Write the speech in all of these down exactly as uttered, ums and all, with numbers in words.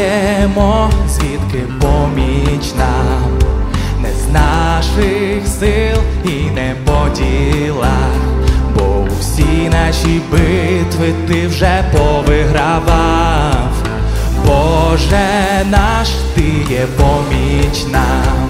знаємо, звідки поміч нам, не з наших сил і не по ділах, бо усі наші битви ти вже повигравав. Боже наш, ти є поміч нам.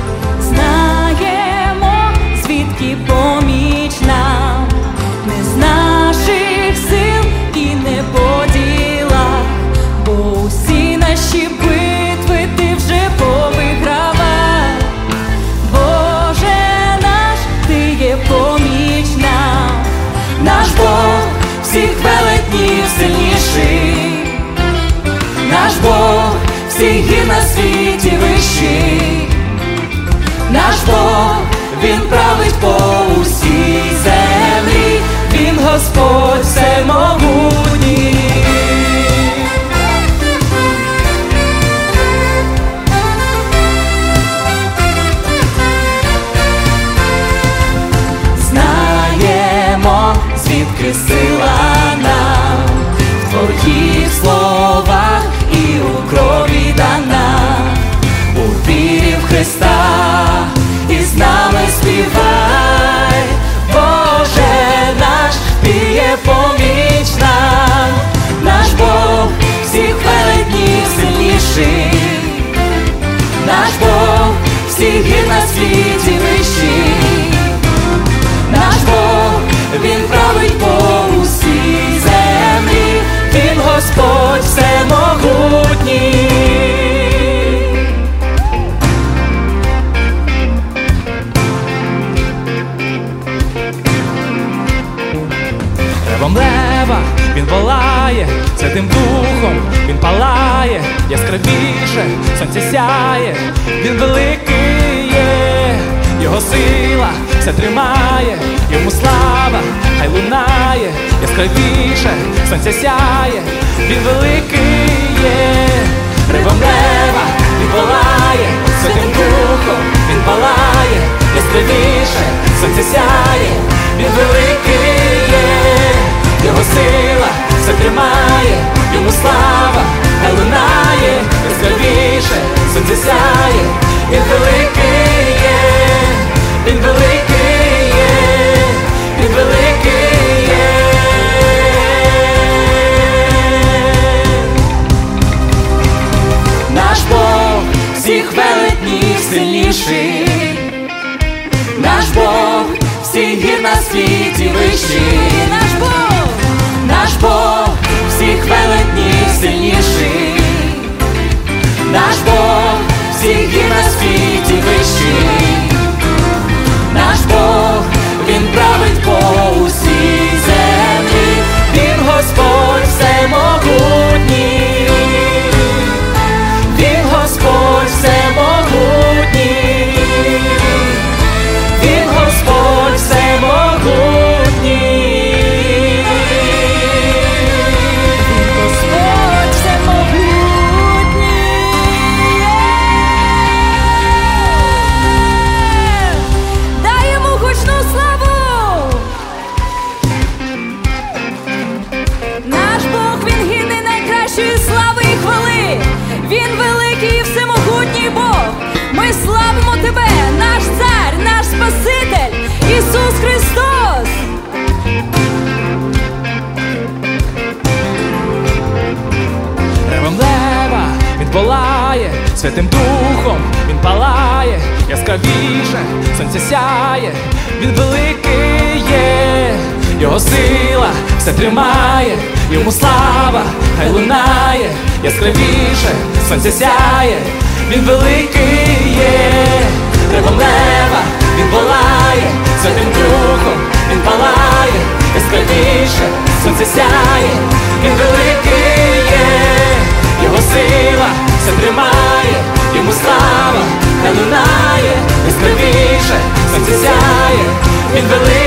Знаємо, звідки поміч нам, не з наших сил і не по ділах, бо усі наші битви ти вже повигравав. Боже наш, ти є поміч нам. Наш Бог всіх велетнів сильніший, наш Бог всіх гір на світі вищий, наш Бог, Він править по усій землі, Він Господь всемогутній. Знаємо, звідки сила нам, в Твоїх словах і у крові дана, у вірі в Христа і з нами співай. Боже наш, ти є поміч нам, наш Бог всіх велетнів сильніший, наш Бог всіх гір на світі вищий, наш Бог, Він править по усій землі, Він Господь всемогутній. Ревом лева він волає, Святим Духом він палає, яскравіше сонце сяє, він великий є, його сила все тримає, йому слава хай лунає, яскравіше сонце сяє, він великий є. Ревом лева він волає, Святим Духом він палає, яскравіше сонце сяє, він великий є, його сила все тримає, йому слава хай лунає, яскравіше сонце сяє, він великий є, він великий є, він великий є. Наш Бог всіх велетнів сильніший, наш Бог всіх гір на світі вищий, наш Бог, наш Бог всіх велетнів сильніший, наш Бог всіх гір на світі вищий, наш Бог, Він править по усій землі, Він Господь всемогутній, Він Господь всемогутній, Він Господь всемогутній, Він Господь всемогутній. Дай йому гучну славу! Наш Бог, Він гідний найкращої слави і хвали, Він великий і всемогутній Бог. Ми славимо Тебе, наш Цар, наш Спаситель, Ісус Христос! Ревом лева він волає, Святим Духом він палає, яскравіше сонце сяє, він великий є, його сила все тримає, йому слава хай лунає, яскравіше сонце сяє, він великий є. Ревом лева він волає, Святим Духом він палає, яскравіше сонце сяє, він великий є, його сила все тримає, йому слава хай лунає, яскравіше сонце сяє, він великий.